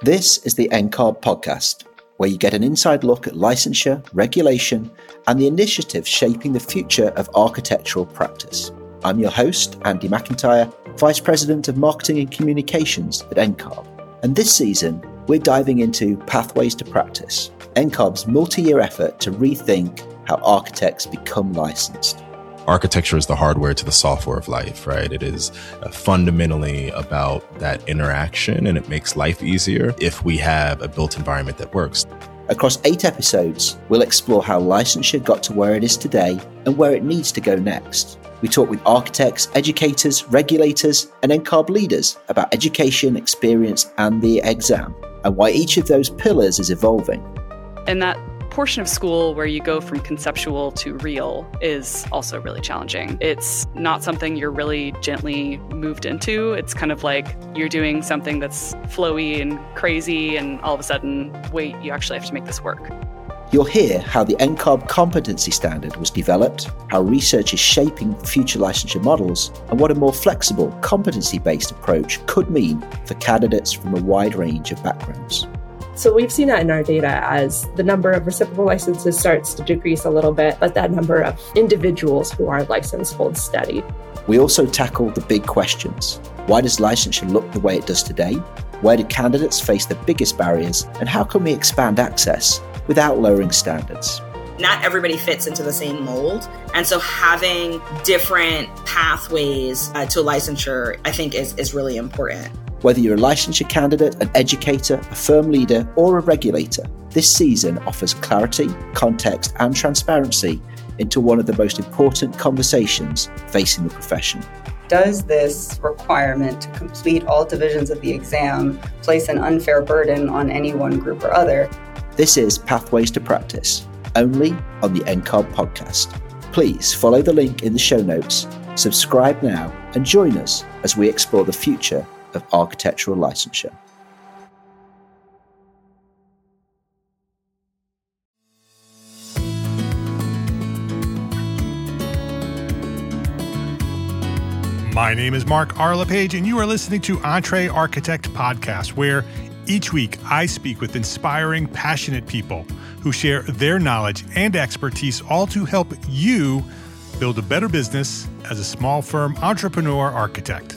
This is the NCARB podcast, where you get an inside look at licensure, regulation, and the initiatives shaping the future of architectural practice. I'm your host, Andy McIntyre, Vice President of Marketing and Communications at NCARB. And this season, we're diving into Pathways to Practice, NCARB's multi-year effort to rethink how architects become licensed. Architecture is the hardware to the software of life, right? It is fundamentally about that interaction, and it makes life easier if we have a built environment that works. Across 8 episodes, we'll explore how licensure got to where it is today and where it needs to go next. We talk with architects, educators, regulators, and NCARB leaders about education, experience, and the exam, and why each of those pillars is evolving. And that portion of school where you go from conceptual to real is also really challenging. It's not something you're really gently moved into. It's kind of like you're doing something that's flowy and crazy, and all of a sudden, wait, you actually have to make this work. You'll hear how the NCARB competency standard was developed, how research is shaping future licensure models, and what a more flexible, competency-based approach could mean for candidates from a wide range of backgrounds. So we've seen that in our data as the number of reciprocal licenses starts to decrease a little bit, but that number of individuals who are licensed holds steady. We also tackle the big questions. Why does licensure look the way it does today? Where do candidates face the biggest barriers? And how can we expand access without lowering standards? Not everybody fits into the same mold. And so having different pathways to licensure, I think is really important. Whether you're a licensure candidate, an educator, a firm leader, or a regulator, this season offers clarity, context, and transparency into one of the most important conversations facing the profession. Does this requirement to complete all divisions of the exam place an unfair burden on any one group or other? This is Pathways to Practice, only on the NCARB podcast. Please follow the link in the show notes, subscribe now, and join us as we explore the future of architectural licensure. My name is Mark R. LePage, and you are listening to Entre Architect Podcast, where each week I speak with inspiring, passionate people who share their knowledge and expertise, all to help you build a better business as a small firm entrepreneur architect.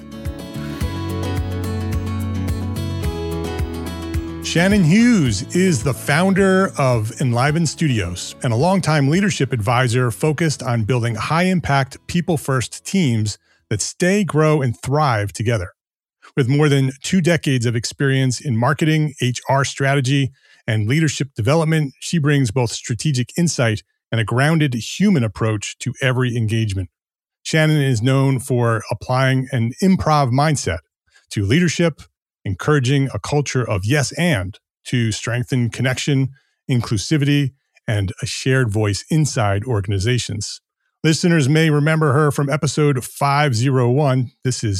Shannon Hughes is the founder of Enliven Studios and a longtime leadership advisor focused on building high-impact, people-first teams that stay, grow, and thrive together. With more than 2 decades of experience in marketing, HR strategy, and leadership development, she brings both strategic insight and a grounded human approach to every engagement. Shannon is known for applying an improv mindset to leadership, encouraging a culture of yes and to strengthen connection, inclusivity, and a shared voice inside organizations. Listeners may remember her from episode 501. This is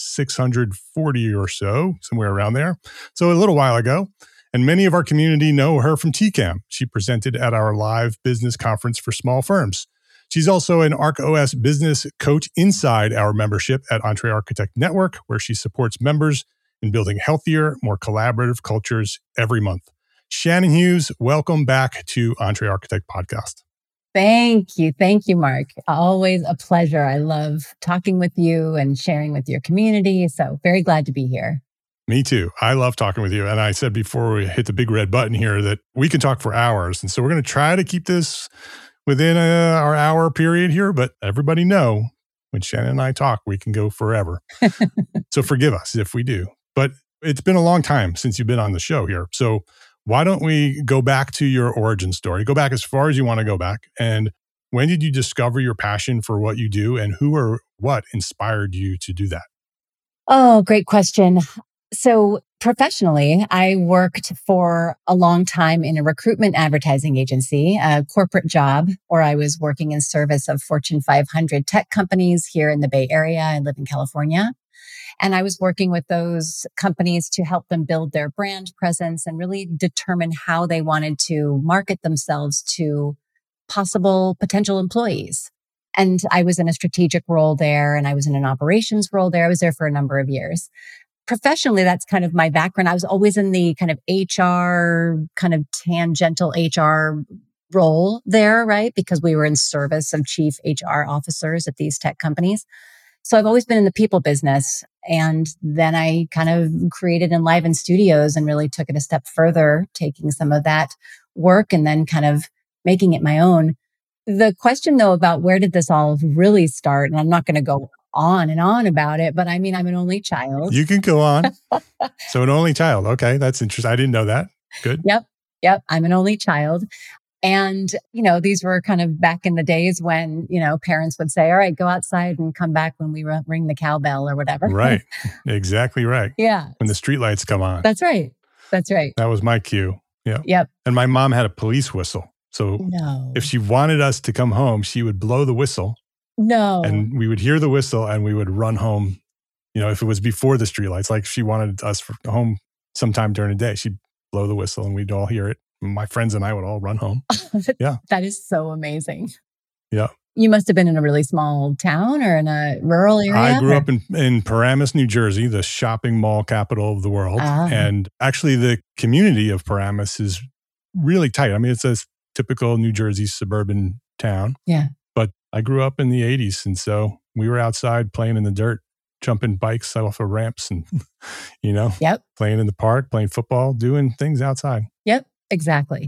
640 or so, somewhere around there. So a little while ago. And many of our community know her from TCAM. She presented at our live business conference for small firms. She's also an ArcOS business coach inside our membership at Entre Architect Network, where she supports members in building healthier, more collaborative cultures every month. Shannon Hughes, welcome back to Entre Architect Podcast. Thank you. Thank you, Mark. Always a pleasure. I love talking with you and sharing with your community. So very glad to be here. Me too. I love talking with you. And I said before we hit the big red button here that we can talk for hours. And so we're going to try to keep this within our hour period here. But everybody know when Shannon and I talk, we can go forever. So forgive us if we do. But it's been a long time since you've been on the show here. So why don't we go back to your origin story? Go back as far as you want to go back. And when did you discover your passion for what you do, and who or what inspired you to do that? Oh, great question. So professionally, I worked for a long time in a recruitment advertising agency, a corporate job where I was working in service of Fortune 500 tech companies here in the Bay Area. I live in California. And I was working with those companies to help them build their brand presence and really determine how they wanted to market themselves to potential employees. And I was in a strategic role there, and I was in an operations role there. I was there for a number of years. professionally, that's kind of my background. I was always in the kind of HR, kind of tangential HR role there, right? Because we were in service of chief HR officers at these tech companies. So I've always been in the people business. And then I kind of created Enliven Studios and really took it a step further, taking some of that work and then kind of making it my own. The question though about where did this all really start, and I'm not going to go on and on about it, but I mean, I'm an only child. You can go on. So an only child. Okay. That's interesting. I didn't know that. Good. Yep. I'm an only child. And, these were kind of back in the days when, parents would say, all right, go outside and come back when we ring the cowbell or whatever. Right. Exactly right. Yeah. When the streetlights come on. That's right. That was my cue. Yeah. Yep. And my mom had a police whistle. So if she wanted us to come home, she would blow the whistle. No. And we would hear the whistle and we would run home. If it was before the streetlights, like she wanted us home sometime during the day, she'd blow the whistle and we'd all hear it. My friends and I would all run home. Yeah. That is so amazing. Yeah. You must have been in a really small town or in a rural area? I grew up in Paramus, New Jersey, the shopping mall capital of the world. And actually the community of Paramus is really tight. I mean, it's a typical New Jersey suburban town. Yeah. But I grew up in the 80s. And so we were outside playing in the dirt, jumping bikes off of ramps and, Yep. playing in the park, playing football, doing things outside. Yep. Exactly.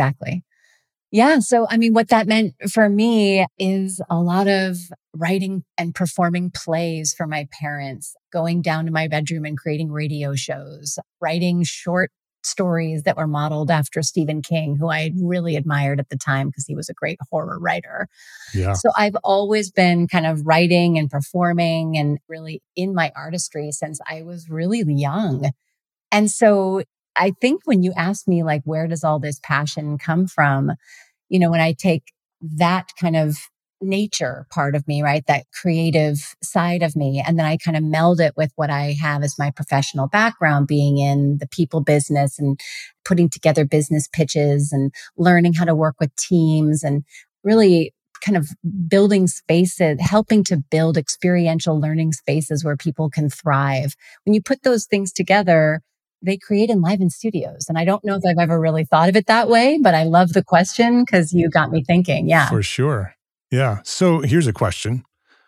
Yeah. So, I mean, what that meant for me is a lot of writing and performing plays for my parents, going down to my bedroom and creating radio shows, writing short stories that were modeled after Stephen King, who I really admired at the time because he was a great horror writer. Yeah. So I've always been kind of writing and performing and really in my artistry since I was really young. And so I think when you ask me, like, where does all this passion come from? When I take that kind of nature part of me, right, that creative side of me, and then I kind of meld it with what I have as my professional background, being in the people business and putting together business pitches and learning how to work with teams and really kind of building spaces, helping to build experiential learning spaces where people can thrive. When you put those things together, they create Enliven Studios. And I don't know if I've ever really thought of it that way, but I love the question because you got me thinking. Yeah. For sure. Yeah. So here's a question.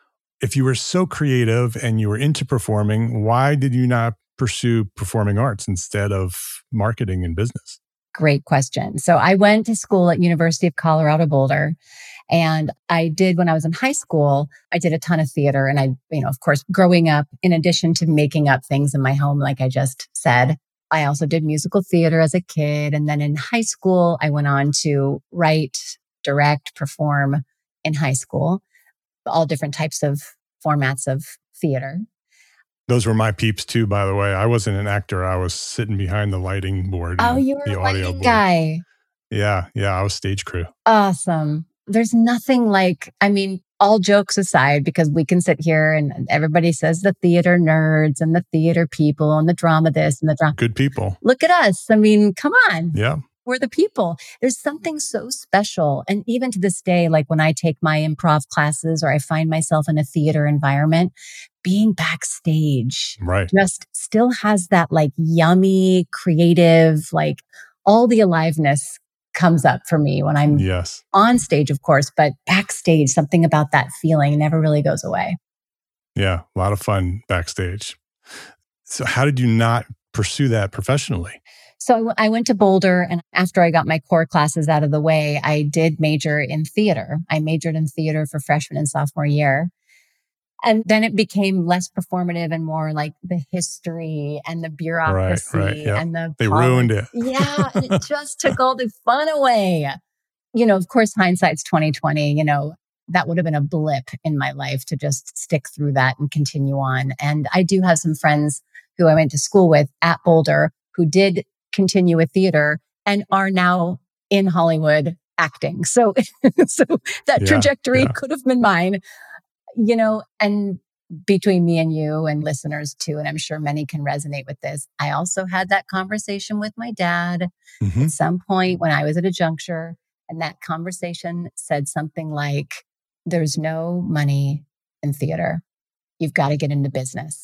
If you were so creative and you were into performing, why did you not pursue performing arts instead of marketing and business? Great question. So I went to school at University of Colorado Boulder. And when I was in high school, I did a ton of theater. And I, of course, growing up, in addition to making up things in my home, like I just said, I also did musical theater as a kid. And then in high school, I went on to write, direct, perform in high school, all different types of formats of theater. Those were my peeps too, by the way. I wasn't an actor. I was sitting behind the lighting board. Oh, you were a lighting guy. Yeah. I was stage crew. Awesome. There's nothing like, all jokes aside, because we can sit here and everybody says the theater nerds and the theater people and the drama this and the drama. Good people. Look at us. Come on. Yeah. We're the people. There's something so special. And even to this day, like when I take my improv classes or I find myself in a theater environment, being backstage just still has that like yummy, creative, like all the aliveness comes up for me when I'm on stage, of course, but backstage, something about that feeling never really goes away. Yeah, a lot of fun backstage. So how did you not pursue that professionally? So I went to Boulder, and after I got my core classes out of the way, I did major in theater. I majored in theater for freshman and sophomore year. And then it became less performative and more like the history and the bureaucracy and they ruined it. Yeah, and it just took all the fun away. Of course, hindsight's 2020. That would have been a blip in my life to just stick through that and continue on. And I do have some friends who I went to school with at Boulder who did continue with theater and are now in Hollywood acting. So that trajectory could have been mine. And between me and you and listeners too, and I'm sure many can resonate with this, I also had that conversation with my dad at some point when I was at a juncture. And that conversation said something like, there's no money in theater. You've got to get into business.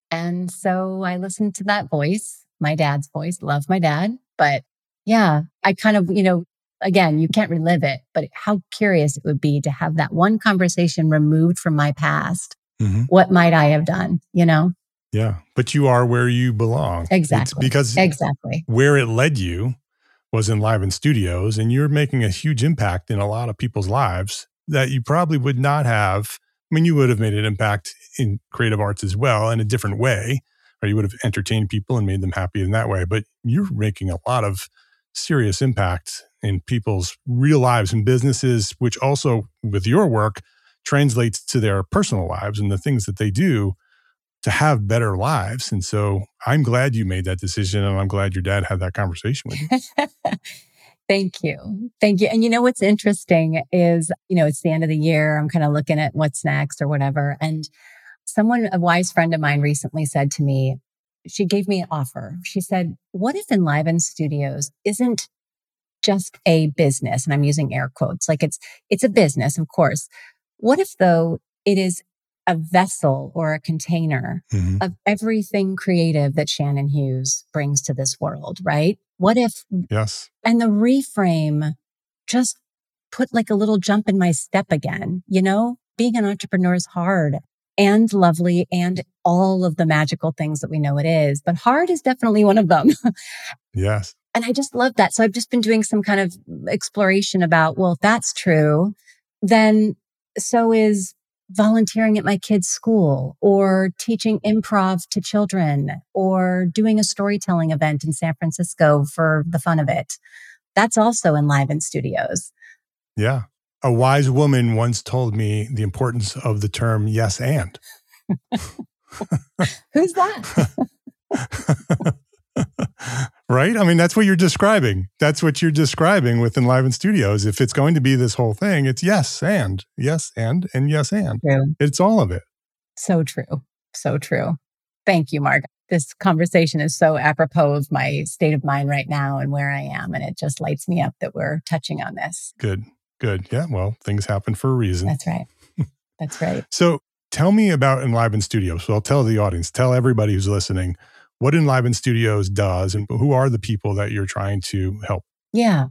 And so I listened to that voice, my dad's voice, love my dad. But yeah, I kind of, again, you can't relive it, but how curious it would be to have that one conversation removed from my past. Mm-hmm. What might I have done, Yeah. But you are where you belong. Exactly. It's because exactly. where it led you was Enliven Studios, and you're making a huge impact in a lot of people's lives that you probably would not have. I mean, you would have made an impact in creative arts as well in a different way, or you would have entertained people and made them happy in that way. But you're making a lot of serious impact in people's real lives and businesses, which also with your work translates to their personal lives and the things that they do to have better lives. And so I'm glad you made that decision, and I'm glad your dad had that conversation with you. Thank you. Thank you. And what's interesting is, it's the end of the year. I'm kind of looking at what's next or whatever. And a wise friend of mine recently said to me, she gave me an offer. She said, what if Enliven Studios isn't just a business? And I'm using air quotes, like it's a business, of course. What if though it is a vessel or a container of everything creative that Shannon Hughes brings to this world, right? What if, yes, and the reframe just put like a little jump in my step again, being an entrepreneur is hard and lovely and all of the magical things that we know it is, but hard is definitely one of them. Yes. And I just love that. So I've just been doing some kind of exploration about, well, if that's true, then so is volunteering at my kids' school or teaching improv to children or doing a storytelling event in San Francisco for the fun of it. That's also Enliven Studios. Yeah. A wise woman once told me the importance of the term yes and. Who's that? Right? I mean, that's what you're describing. That's what you're describing with Enliven Studios. If it's going to be this whole thing, it's yes and yes and yes and. True. It's all of it. So true. So true. Thank you, Mark. This conversation is so apropos of my state of mind right now and where I am. And it just lights me up that we're touching on this. Good. Yeah. Well, things happen for a reason. That's right. That's right. So tell me about Enliven Studios. So I'll tell the audience, tell everybody who's listening what Enliven Studios does and who are the people that you're trying to help. Yeah.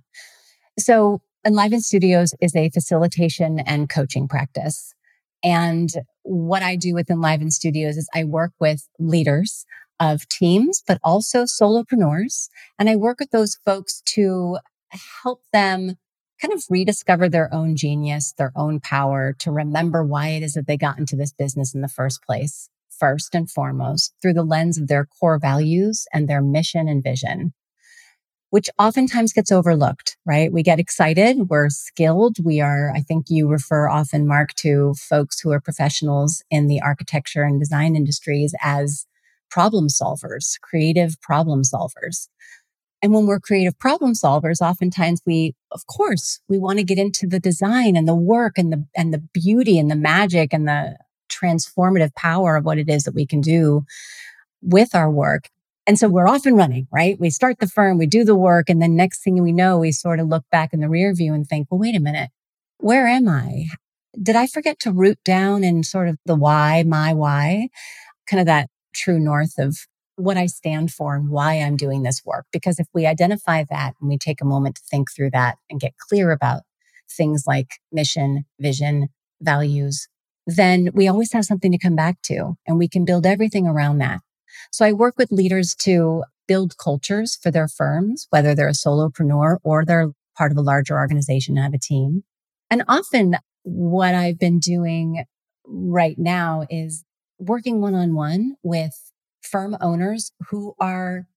So Enliven Studios is a facilitation and coaching practice. And what I do with Enliven Studios is I work with leaders of teams, but also solopreneurs. And I work with those folks to help them kind of rediscover their own genius, their own power, to remember why it is that they got into this business in the first place, first and foremost, through the lens of their core values and their mission and vision, which oftentimes gets overlooked, right? We get excited. We're skilled. I think you refer often, Mark, to folks who are professionals in the architecture and design industries as problem solvers, creative problem solvers. And when we're creative problem solvers, oftentimes we want to get into the design and the work and the beauty and the magic and the transformative power of what it is that we can do with our work. And so we're off and running, right? We start the firm, we do the work, and then next thing we know, we sort of look back in the rear view and think, well, wait a minute, where am I? Did I forget to root down in sort of the why, my why, kind of that true north of what I stand for and why I'm doing this work? Because if we identify that and we take a moment to think through that and get clear about things like mission, vision, values, then we always have something to come back to and we can build everything around that. So I work with leaders to build cultures for their firms, whether they're a solopreneur or they're part of a larger organization and have a team. And often what I've been doing right now is working one-on-one with firm owners who are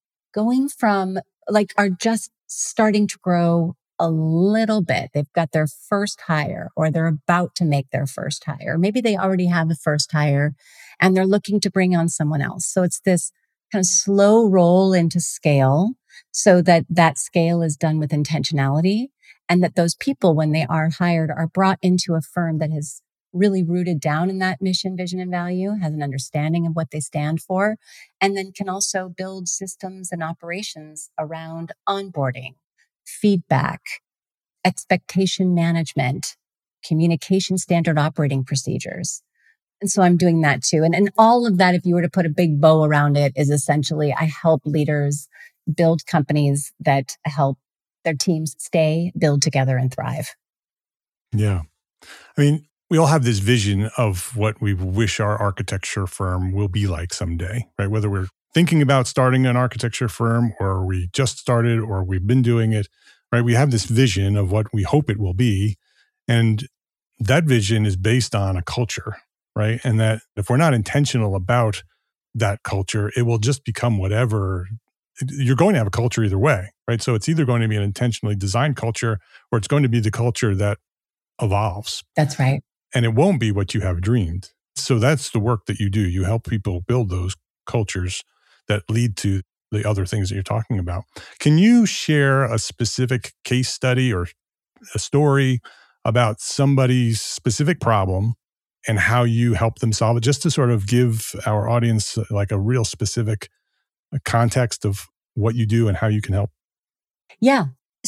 are just starting to grow a little bit. They've got their first hire or they're about to make their first hire. Maybe they already have a first hire and they're looking to bring on someone else. So it's this kind of slow roll into scale so that that scale is done with intentionality and that those people, when they are hired, are brought into a firm that has really rooted down in that mission, vision, and value, has an understanding of what they stand for, and then can also build systems and operations around onboarding, feedback, expectation management, communication standard operating procedures. And so I'm doing that too. And all of that, if you were to put a big bow around it, is essentially I help leaders build companies that help their teams stay, build together, and thrive. Yeah. I mean, we all have this vision of what we wish our architecture firm will be like someday, right? Whether we're thinking about starting an architecture firm or we just started or we've been doing it, right? We have this vision of what we hope it will be. And that vision is based on a culture, right? And that if we're not intentional about that culture, it will just become whatever. You're going to have a culture either way, right? So it's either going to be an intentionally designed culture or it's going to be the culture that evolves. That's right. And it won't be what you have dreamed. So that's the work that you do. You help people build those cultures that lead to the other things that you're talking about. Can you share a specific case study or a story about somebody's specific problem and how you help them solve it, just to sort of give our audience like a real specific context of what you do and how you can help? Yeah.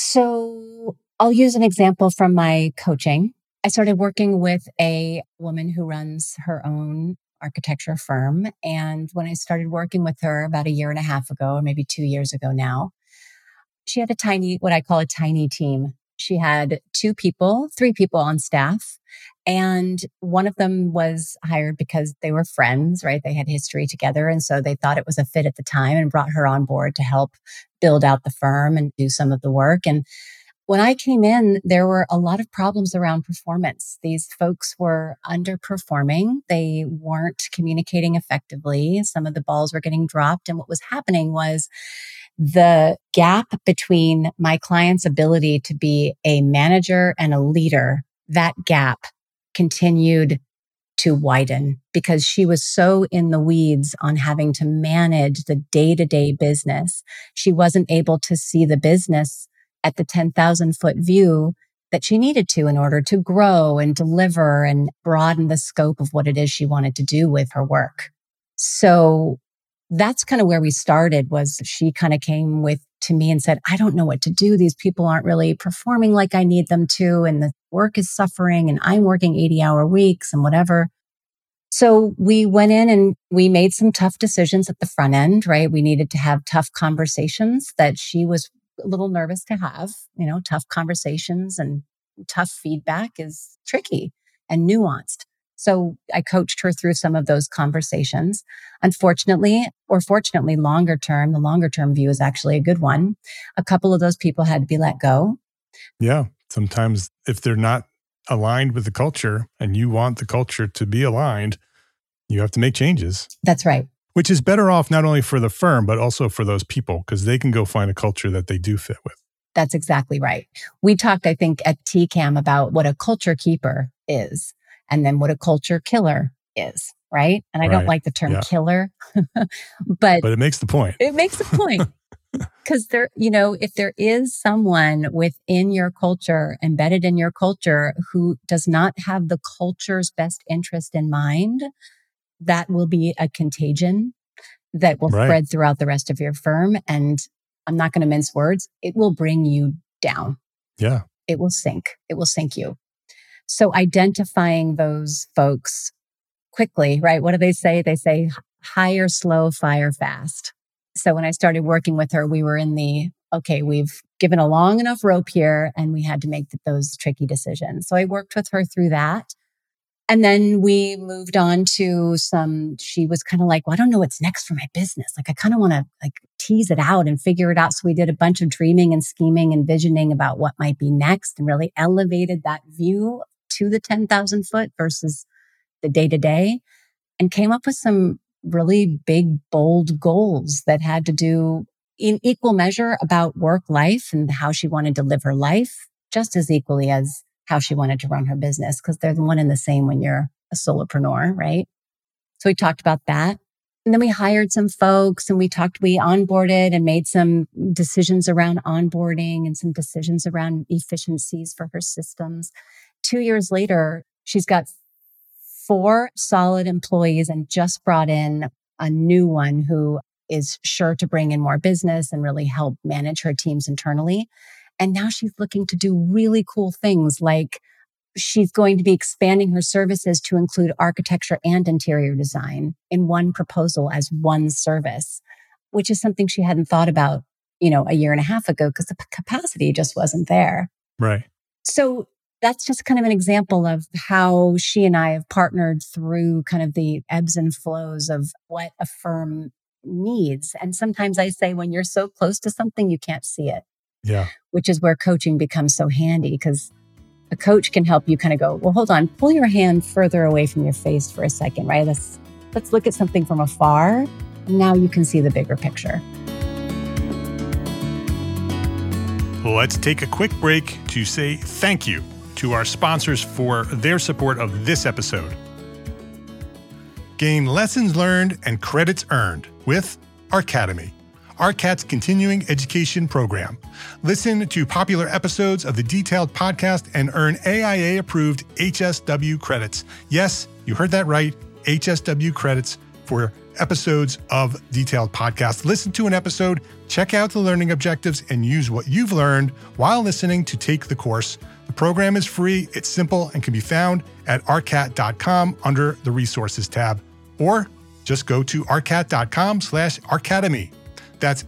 So I'll use an example from my coaching. I started working with a woman who runs her own architecture firm. And when I started working with her about 1.5 years ago, or maybe 2 years ago now, she had a tiny, what I call a tiny team. She had 3 people on staff. And one of them was hired because they were friends, right? They had history together. And so they thought it was a fit at the time and brought her on board to help build out the firm and do some of the work. And when I came in, there were a lot of problems around performance. These folks were underperforming. They weren't communicating effectively. Some of the balls were getting dropped. And what was happening was the gap between my client's ability to be a manager and a leader, that gap continued to widen because she was so in the weeds on having to manage the day-to-day business. She wasn't able to see the business at the 10,000 foot view that she needed to in order to grow and deliver and broaden the scope of what it is she wanted to do with her work. So that's kind of where we started. Was she kind of came to me and said, I don't know what to do. These people aren't really performing like I need them to. And the work is suffering and I'm working 80-hour weeks and whatever. So we went in and we made some tough decisions at the front end, right? We needed to have tough conversations that she was a little nervous to have. Tough conversations and tough feedback is tricky and nuanced. So I coached her through some of those conversations. Unfortunately, or fortunately, the longer term view is actually a good one. A couple of those people had to be let go. Yeah. Sometimes if they're not aligned with the culture and you want the culture to be aligned, you have to make changes. That's right. Which is better off not only for the firm, but also for those people, because they can go find a culture that they do fit with. That's exactly right. We talked, I think, at TCAM about what a culture keeper is and then what a culture killer is, right? And I don't like the term killer, but it makes the point. It makes the point. Because if there is someone within your culture, embedded in your culture, who does not have the culture's best interest in mind, that will be a contagion that will spread throughout the rest of your firm. And I'm not going to mince words. It will bring you down. Yeah. It will sink. It will sink you. So identifying those folks quickly, right? What do they say? They say hire slow, fire fast. So when I started working with her, we were in we've given a long enough rope here and we had to make those tricky decisions. So I worked with her through that. And then we moved on to she was kind of like, well, I don't know what's next for my business. Like, I kind of want to tease it out and figure it out. So we did a bunch of dreaming and scheming and visioning about what might be next and really elevated that view to the 10,000 foot versus the day to day and came up with some really big, bold goals that had to do in equal measure about work life and how she wanted to live her life, just as equally as how she wanted to run her business, because they're the one and the same when you're a solopreneur, right? So we talked about that. And then we hired some folks and we onboarded and made some decisions around onboarding and some decisions around efficiencies for her systems. 2 years later, she's got 4 solid employees and just brought in a new one who is sure to bring in more business and really help manage her teams internally. And now she's looking to do really cool things like she's going to be expanding her services to include architecture and interior design in one proposal as one service, which is something she hadn't thought about, a year and a half ago because the capacity just wasn't there. Right. So that's just kind of an example of how she and I have partnered through kind of the ebbs and flows of what a firm needs. And sometimes I say, when you're so close to something, you can't see it. Yeah. Which is where coaching becomes so handy, because a coach can help you kind of go, well, hold on, pull your hand further away from your face for a second, right? Let's look at something from afar. And now you can see the bigger picture. Let's take a quick break to say thank you to our sponsors for their support of this episode. Gain lessons learned and credits earned with Arcademy, ARCAT's continuing education program. Listen to popular episodes of the Detailed podcast and earn AIA-approved HSW credits. Yes, you heard that right, HSW credits for episodes of Detailed podcast. Listen to an episode, check out the learning objectives, and use what you've learned while listening to take the course. The program is free, it's simple, and can be found at arcat.com under the Resources tab. Or just go to arcat.com/arcademy. That's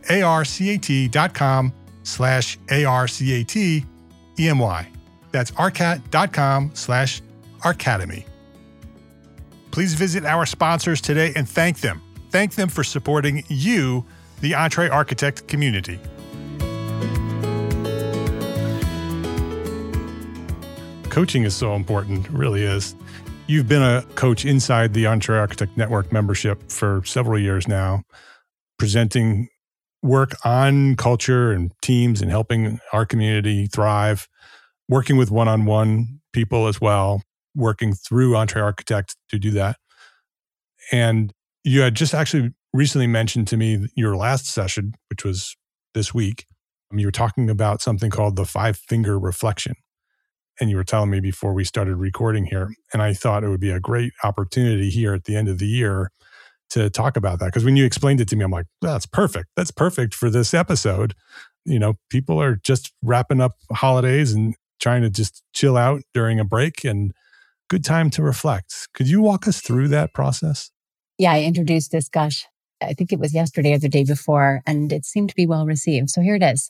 arcat.com/arcatemy. That's arcat.com/arcademy. Please visit our sponsors today and thank them. Thank them for supporting you, the EntreArchitect community. Coaching is so important, it really is. You've been a coach inside the EntreArchitect Network membership for several years now, presenting work on culture and teams and helping our community thrive, working with one-on-one people as well, working through EntreArchitect to do that. And you had just actually recently mentioned to me your last session, which was this week. You were talking about something called the 5-finger reflection. And you were telling me before we started recording here. And I thought it would be a great opportunity here at the end of the year to talk about that. Because when you explained it to me, I'm like, well, that's perfect. That's perfect for this episode. People are just wrapping up holidays and trying to just chill out during a break, and good time to reflect. Could you walk us through that process? Yeah, I introduced this, gosh, I think it was yesterday or the day before, and it seemed to be well received. So here it is.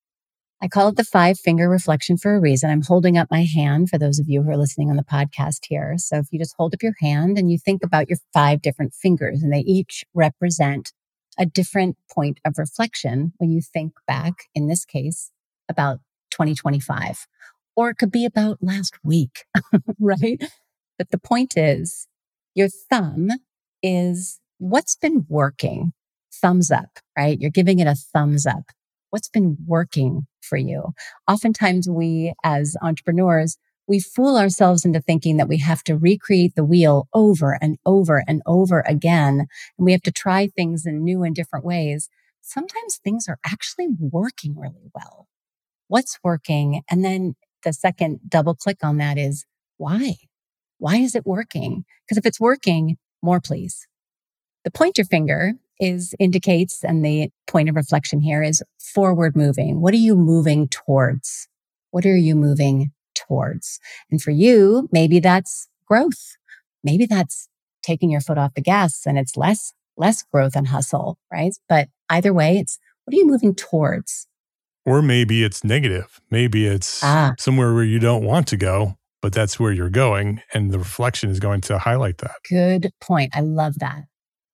I call it the 5-finger reflection for a reason. I'm holding up my hand for those of you who are listening on the podcast here. So if you just hold up your hand and you think about your 5 different fingers, and they each represent a different point of reflection when you think back, in this case, about 2025. Or it could be about last week, right? But the point is, your thumb is what's been working. Thumbs up, right? You're giving it a thumbs up. What's been working for you? Oftentimes we, as entrepreneurs, we fool ourselves into thinking that we have to recreate the wheel over and over and over again. And we have to try things in new and different ways. Sometimes things are actually working really well. What's working? And then the second double click on that is why? Why is it working? Because if it's working, more please. The pointer finger indicates, and the point of reflection here is forward moving. What are you moving towards? What are you moving towards? And for you, maybe that's growth. Maybe that's taking your foot off the gas and it's less growth and hustle, right? But either way, it's what are you moving towards? Or maybe it's negative. Maybe it's somewhere where you don't want to go, but that's where you're going. And the reflection is going to highlight that. Good point. I love that.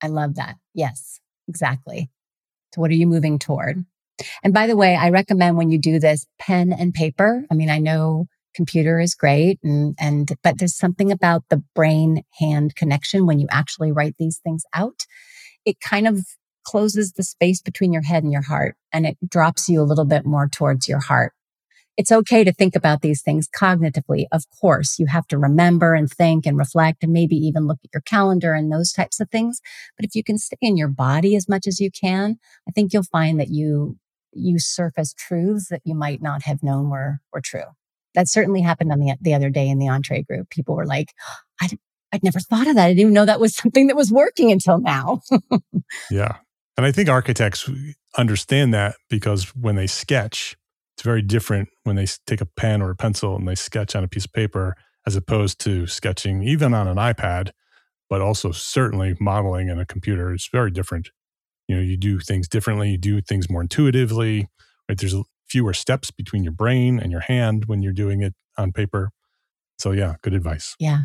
Yes, exactly. So what are you moving toward? And by the way, I recommend when you do this, pen and paper. I mean, I know computer is great, but there's something about the brain-hand connection when you actually write these things out. It kind of closes the space between your head and your heart, and it drops you a little bit more towards your heart. It's okay to think about these things cognitively. Of course, you have to remember and think and reflect and maybe even look at your calendar and those types of things. But if you can stay in your body as much as you can, I think you'll find that you surface truths that you might not have known were true. That certainly happened on the other day in the Entre group. People were like, I'd never thought of that. I didn't even know that was something that was working until now. Yeah. And I think architects understand that, because when they sketch, it's very different when they take a pen or a pencil and they sketch on a piece of paper as opposed to sketching, even on an iPad, but also certainly modeling in a computer. It's very different. You do things differently. You do things more intuitively. Right? There's fewer steps between your brain and your hand when you're doing it on paper. So yeah, good advice. Yeah.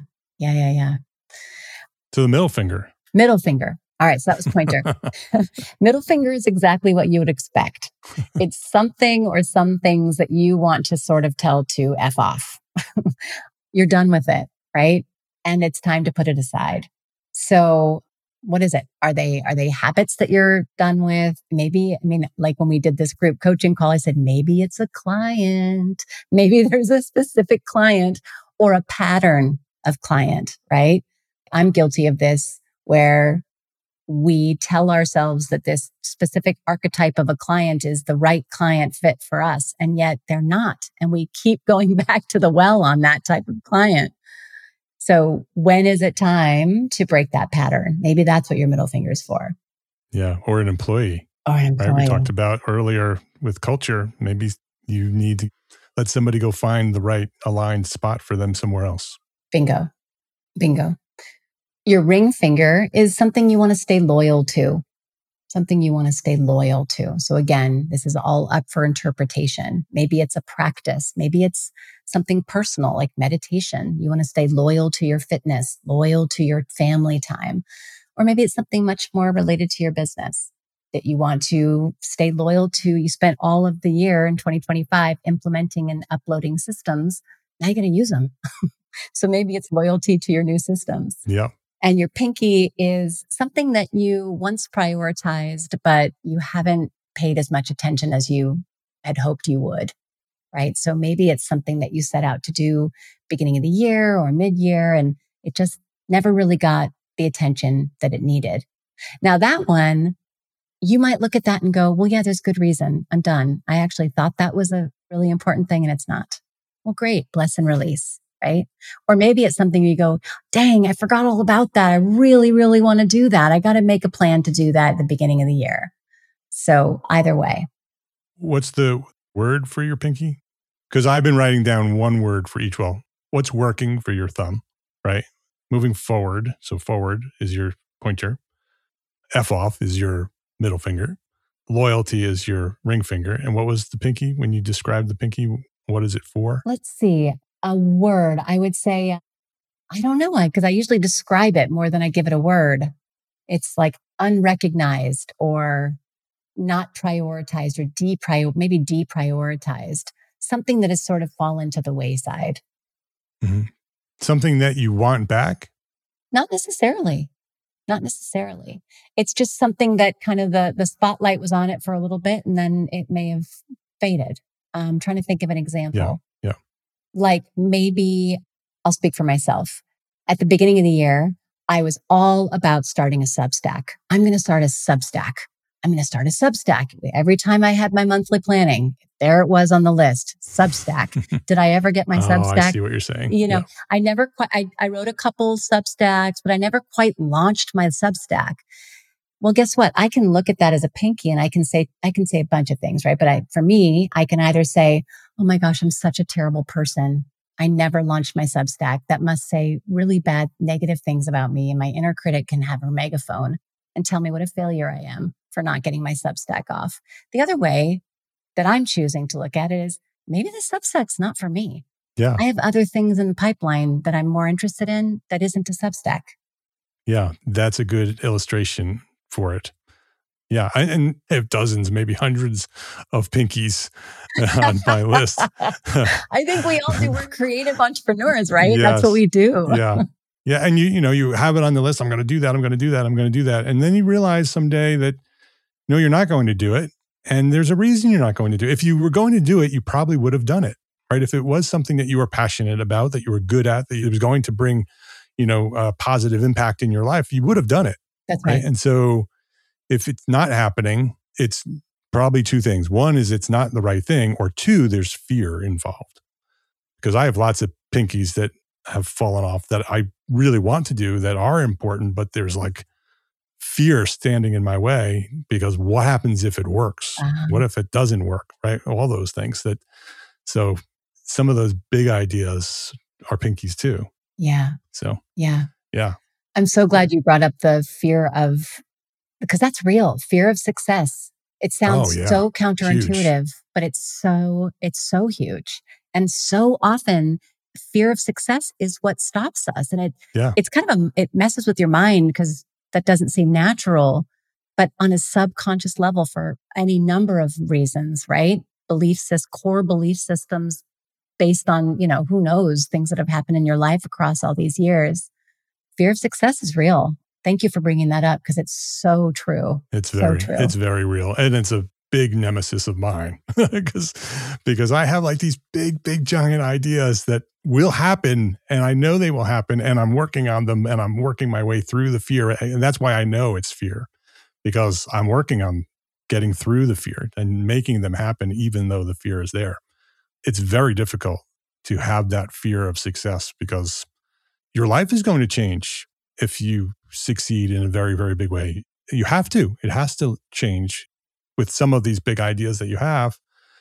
To the middle finger. Middle finger. All right, so that was pointer. Middle finger is exactly what you would expect. It's something or some things that you want to sort of tell to F off. You're done with it, right? And it's time to put it aside. So what is it? Are they habits that you're done with? Maybe, like when we did this group coaching call, I said, maybe it's a client. Maybe there's a specific client or a pattern of client, right? I'm guilty of this where we tell ourselves that this specific archetype of a client is the right client fit for us, and yet they're not. And we keep going back to the well on that type of client. So when is it time to break that pattern? Maybe that's what your middle finger is for. Yeah, or an employee. Right? We talked about earlier with culture, maybe you need to let somebody go find the right aligned spot for them somewhere else. Bingo. Your ring finger is something you want to stay loyal to. So again, this is all up for interpretation. Maybe it's a practice. Maybe it's something personal like meditation. You want to stay loyal to your fitness, loyal to your family time. Or maybe it's something much more related to your business that you want to stay loyal to. You spent all of the year in 2025 implementing and uploading systems. Now you're going to use them. So maybe it's loyalty to your new systems. Yeah. And your pinky is something that you once prioritized, but you haven't paid as much attention as you had hoped you would, right? So maybe it's something that you set out to do beginning of the year or mid-year, and it just never really got the attention that it needed. Now that one, you might look at that and go, well, yeah, there's good reason. I'm done. I actually thought that was a really important thing and it's not. Well, great. Bless and release. Right? Or maybe it's something you go, dang, I forgot all about that. I really, really want to do that. I got to make a plan to do that at the beginning of the year. So either way. What's the word for your pinky? Because I've been writing down one word for each. Well, what's working for your thumb, right? Moving forward. So forward is your pointer. F off is your middle finger. Loyalty is your ring finger. And what was the pinky when you described the pinky? What is it for? Let's see. A word, I would say, I don't know, because I usually describe it more than I give it a word. It's like unrecognized or not prioritized or maybe deprioritized. Something that has sort of fallen to the wayside. Mm-hmm. Something that you want back? Not necessarily. It's just something that kind of the spotlight was on it for a little bit and then it may have faded. I'm trying to think of an example. Yeah. Like maybe I'll speak for myself. At the beginning of the year, I was all about starting a Substack. I'm going to start a Substack. Every time I had my monthly planning, there it was on the list, Substack. Did I ever get my Substack? I see what you're saying. I never quite, I wrote a couple Substacks, but I never quite launched my Substack. Well, guess what? I can look at that as a pinky and I can say a bunch of things, right? But for me, I can either say, oh my gosh, I'm such a terrible person. I never launched my Substack. That must say really bad, negative things about me. And my inner critic can have her megaphone and tell me what a failure I am for not getting my Substack off. The other way that I'm choosing to look at it is maybe the Substack's not for me. Yeah. I have other things in the pipeline that I'm more interested in that isn't a Substack. Yeah, that's a good illustration for it. Yeah, and I have dozens, maybe hundreds of pinkies on my list. I think we all do. We're creative entrepreneurs, right? Yes. That's what we do. Yeah. And you have it on the list. I'm going to do that. I'm going to do that. I'm going to do that. And then you realize someday that, no, you're not going to do it. And there's a reason you're not going to do it. If you were going to do it, you probably would have done it, right? If it was something that you were passionate about, that you were good at, that it was going to bring, a positive impact in your life, you would have done it. That's right. And so if it's not happening, it's probably two things. One is it's not the right thing, or two, there's fear involved. Because I have lots of pinkies that have fallen off that I really want to do that are important, but there's like fear standing in my way because what happens if it works? What if it doesn't work, right? All those things so some of those big ideas our pinkies too. Yeah. So, yeah. Yeah. I'm so glad you brought up the fear of, because that's real, fear of success. It sounds so counterintuitive, huge. But it's so huge. And so often fear of success is what stops us. And it's kind of it messes with your mind because that doesn't seem natural, but on a subconscious level for any number of reasons, right? Core belief systems based on, who knows, things that have happened in your life across all these years. Fear of success is real. Thank you for bringing that up because it's so true. It's very real. And it's a big nemesis of mine because I have like these big, giant ideas that will happen and I know they will happen and I'm working on them and I'm working my way through the fear. And that's why I know it's fear, because I'm working on getting through the fear and making them happen even though the fear is there. It's very difficult to have that fear of success because your life is going to change if you succeed in a very, very big way. You have to. It has to change with some of these big ideas that you have,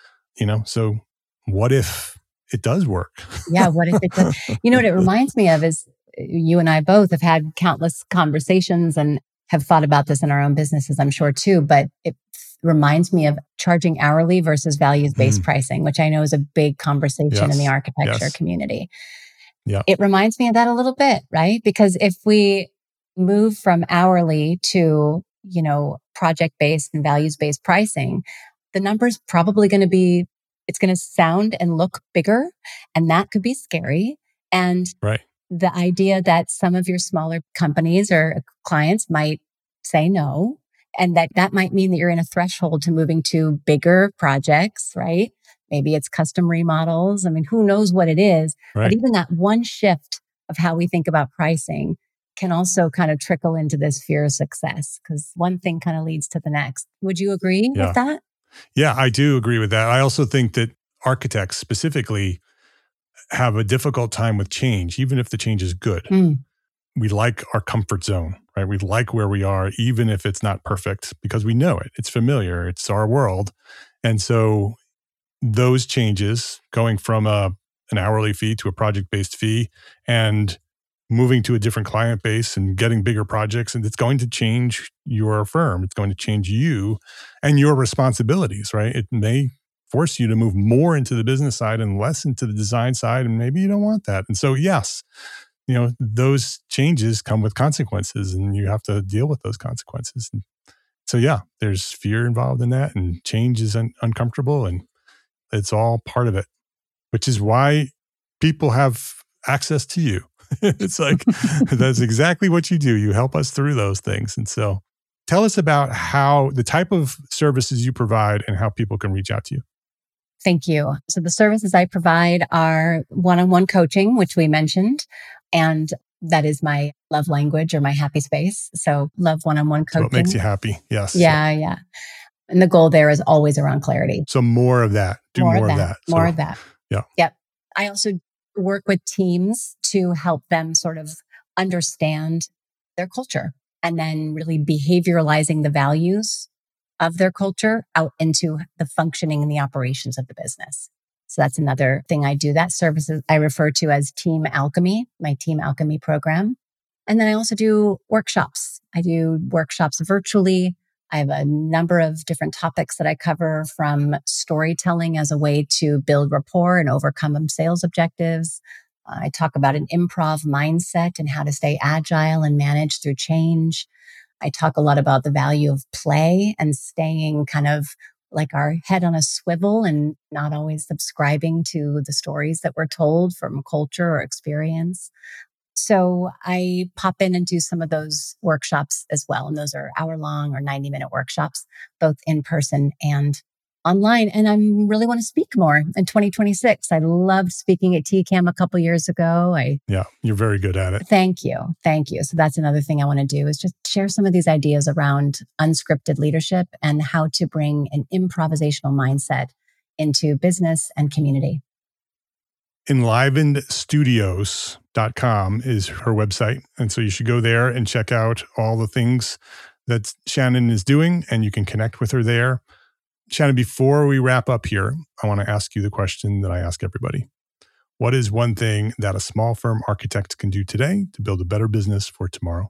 So what if it does work? Yeah, what if it does? What it reminds me of is you and I both have had countless conversations and have thought about this in our own businesses, I'm sure too, but it reminds me of charging hourly versus values-based pricing, which I know is a big conversation in the architecture community. Yeah. It reminds me of that a little bit, right? Because if we move from hourly to, project-based and values-based pricing, the number's probably going to be, it's going to sound and look bigger, and that could be scary. And the idea that some of your smaller companies or clients might say no, and that might mean that you're in a threshold to moving to bigger projects, right? Maybe it's custom remodels. I mean, who knows what it is? Right. But even that one shift of how we think about pricing can also kind of trickle into this fear of success because one thing kind of leads to the next. Would you agree with that? Yeah, I do agree with that. I also think that architects specifically have a difficult time with change, even if the change is good. We like our comfort zone, right? We like where we are, even if it's not perfect, because we know it. It's familiar. It's our world. And so those changes, going from an hourly fee to a project-based fee and moving to a different client base and getting bigger projects, and it's going to change your firm. It's going to change you and your responsibilities, right? It may force you to move more into the business side and less into the design side, and maybe you don't want that. And so, yes, those changes come with consequences, and you have to deal with those consequences. And so, there's fear involved in that, and change is uncomfortable, and it's all part of it, which is why people have access to you. It's like, that's exactly what you do. You help us through those things. And so tell us about how the type of services you provide and how people can reach out to you. Thank you. So the services I provide are one-on-one coaching, which we mentioned, and that is my love language or my happy space. So love one-on-one coaching. So what makes you happy? Yes. Yeah. And the goal there is always around clarity. So more of that. Do more of that. More of that. Yeah. Yep. I also work with teams to help them sort of understand their culture and then really behavioralizing the values of their culture out into the functioning and the operations of the business. So that's another thing I do. That services I refer to as Team Alchemy, my Team Alchemy program. And then I also do workshops. I do workshops virtually. I have a number of different topics that I cover, from storytelling as a way to build rapport and overcome sales objectives. I talk about an improv mindset and how to stay agile and manage through change. I talk a lot about the value of play and staying kind of like our head on a swivel and not always subscribing to the stories that we're told from culture or experience. So I pop in and do some of those workshops as well. And those are hour-long or 90-minute workshops, both in person and online. And I really want to speak more in 2026. I loved speaking at TCAM a couple years ago. Yeah, you're very good at it. Thank you. So that's another thing I want to do is just share some of these ideas around unscripted leadership and how to bring an improvisational mindset into business and community. EnlivenedStudios.com is her website. And so you should go there and check out all the things that Shannon is doing, and you can connect with her there. Shannon, before we wrap up here, I want to ask you the question that I ask everybody. What is one thing that a small firm architect can do today to build a better business for tomorrow?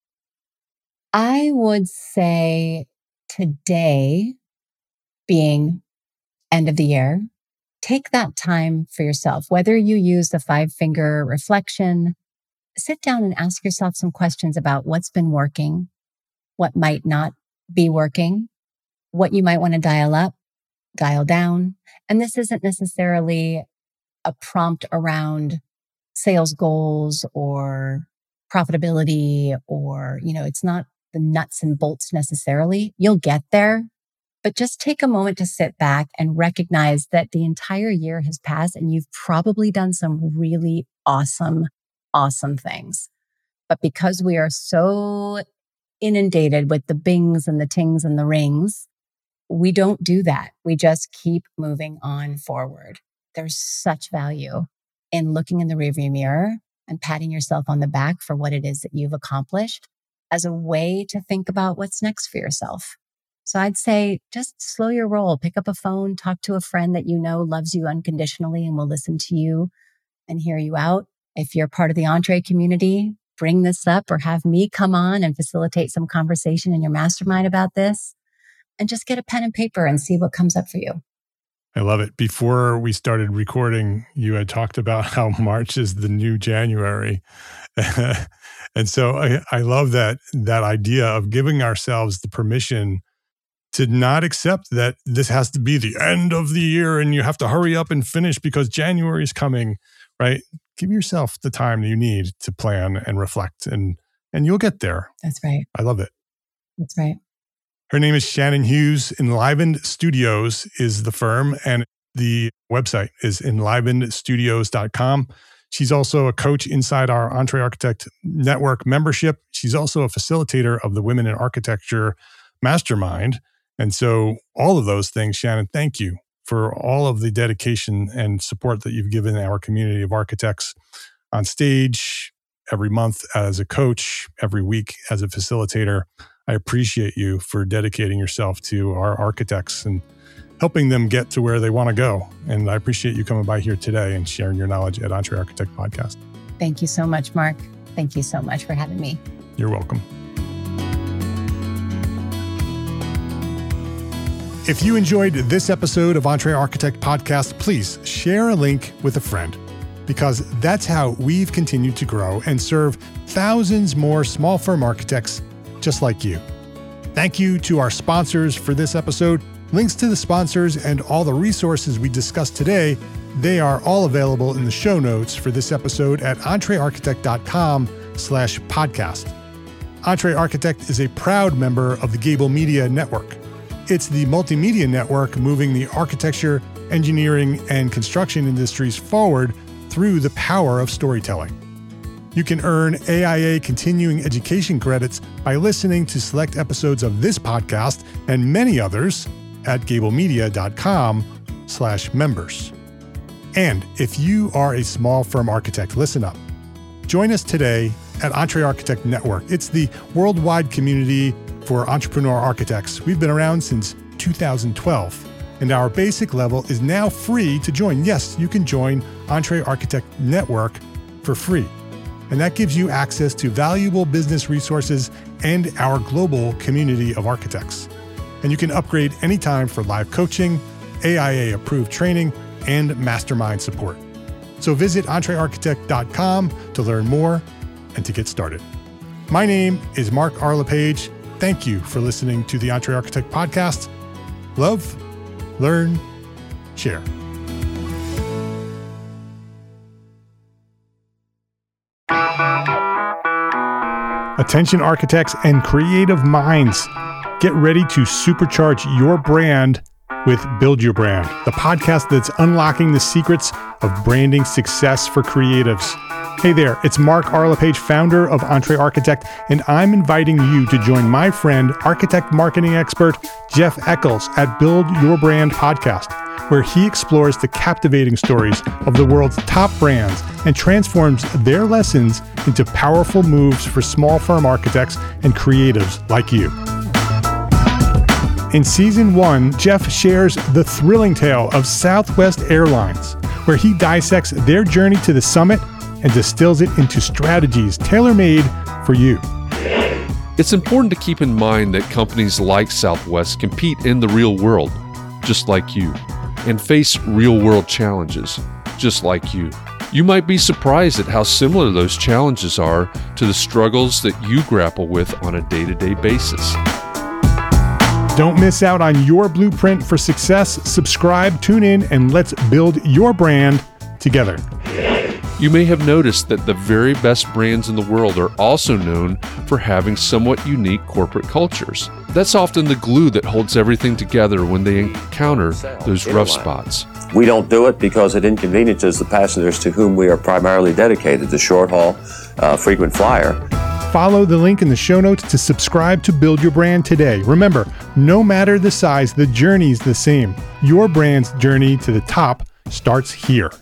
I would say today, being end of the year, take that time for yourself. Whether you use the 5-finger reflection, sit down and ask yourself some questions about what's been working, what might not be working, what you might want to dial up, dial down. And this isn't necessarily a prompt around sales goals or profitability or, it's not the nuts and bolts necessarily. You'll get there, but just take a moment to sit back and recognize that the entire year has passed and you've probably done some really awesome things. But because we are so inundated with the bings and the tings and the rings, we don't do that. We just keep moving on forward. There's such value in looking in the rearview mirror and patting yourself on the back for what it is that you've accomplished as a way to think about what's next for yourself. So I'd say just slow your roll, pick up a phone, talk to a friend that you know loves you unconditionally and will listen to you and hear you out. If you're part of the Entre community, bring this up or have me come on and facilitate some conversation in your mastermind about this, and just get a pen and paper and see what comes up for you. I love it. Before we started recording, you had talked about how March is the new January. And so I love that idea of giving ourselves the permission to not accept that this has to be the end of the year and you have to hurry up and finish because January is coming, right? Give yourself the time that you need to plan and reflect and you'll get there. That's right. I love it. That's right. Her name is Shannon Hughes. Enlivened Studios is the firm, and the website is enlivenedstudios.com. She's also a coach inside our Entre Architect Network membership. She's also a facilitator of the Women in Architecture Mastermind. And so all of those things, Shannon, thank you for all of the dedication and support that you've given our community of architects on stage, every month as a coach, every week as a facilitator. I appreciate you for dedicating yourself to our architects and helping them get to where they want to go. And I appreciate you coming by here today and sharing your knowledge at Entre Architect Podcast. Thank you so much, Mark. Thank you so much for having me. You're welcome. If you enjoyed this episode of Entre Architect Podcast, please share a link with a friend, because that's how we've continued to grow and serve thousands more small firm architects just like you. Thank you to our sponsors for this episode. Links to the sponsors and all the resources we discussed today, they are all available in the show notes for this episode at entrearchitect.com/podcast. Entre Architect is a proud member of the Gable Media Network. It's the multimedia network moving the architecture, engineering, and construction industries forward through the power of storytelling. You can earn AIA continuing education credits by listening to select episodes of this podcast and many others at gablemedia.com/members. And if you are a small firm architect, listen up. Join us today at Entre Architect Network. It's the worldwide community for entrepreneur architects. We've been around since 2012, and our basic level is now free to join. Yes, you can join Entre Architect Network for free. And that gives you access to valuable business resources and our global community of architects. And you can upgrade anytime for live coaching, AIA-approved training, and mastermind support. So visit entrearchitect.com to learn more and to get started. My name is Mark R. LePage. Thank you for listening to the Entre Architect Podcast. Love, learn, share. Attention architects and creative minds, get ready to supercharge your brand with Build Your Brand, the podcast that's unlocking the secrets of branding success for creatives. Hey there, it's Mark R. LePage, founder of Entre Architect, and I'm inviting you to join my friend, architect marketing expert Jeff Eccles at Build Your Brand podcast, where he explores the captivating stories of the world's top brands and transforms their lessons into powerful moves for small firm architects and creatives like you. In Season 1, Jeff shares the thrilling tale of Southwest Airlines, where he dissects their journey to the summit and distills it into strategies tailor-made for you. It's important to keep in mind that companies like Southwest compete in the real world, just like you, and face real-world challenges, just like you. You might be surprised at how similar those challenges are to the struggles that you grapple with on a day-to-day basis. Don't miss out on your blueprint for success. Subscribe, tune in, and let's build your brand together. You may have noticed that the very best brands in the world are also known for having somewhat unique corporate cultures. That's often the glue that holds everything together when they encounter those rough spots. We don't do it because it inconveniences the passengers to whom we are primarily dedicated, the short haul, frequent flyer. Follow the link in the show notes to subscribe to Build Your Brand today. Remember, no matter the size, the journey's the same. Your brand's journey to the top starts here.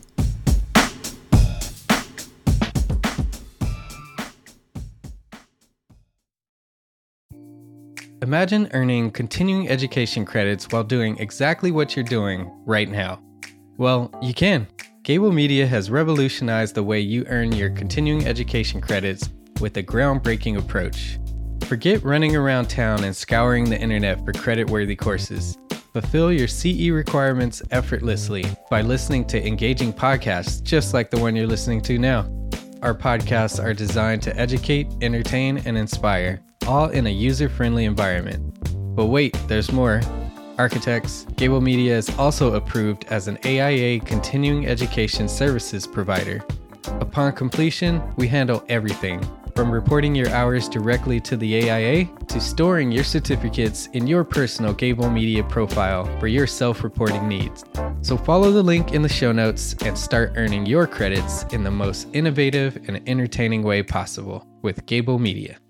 Imagine earning continuing education credits while doing exactly what you're doing right now. Well, you can. Gable Media has revolutionized the way you earn your continuing education credits with a groundbreaking approach. Forget running around town and scouring the internet for credit-worthy courses. Fulfill your CE requirements effortlessly by listening to engaging podcasts just like the one you're listening to now. Our podcasts are designed to educate, entertain, and inspire, all in a user-friendly environment. But wait, there's more. Architects, Gable Media is also approved as an AIA continuing education services provider. Upon completion, we handle everything, from reporting your hours directly to the AIA to storing your certificates in your personal Gable Media profile for your self-reporting needs. So follow the link in the show notes and start earning your credits in the most innovative and entertaining way possible with Gable Media.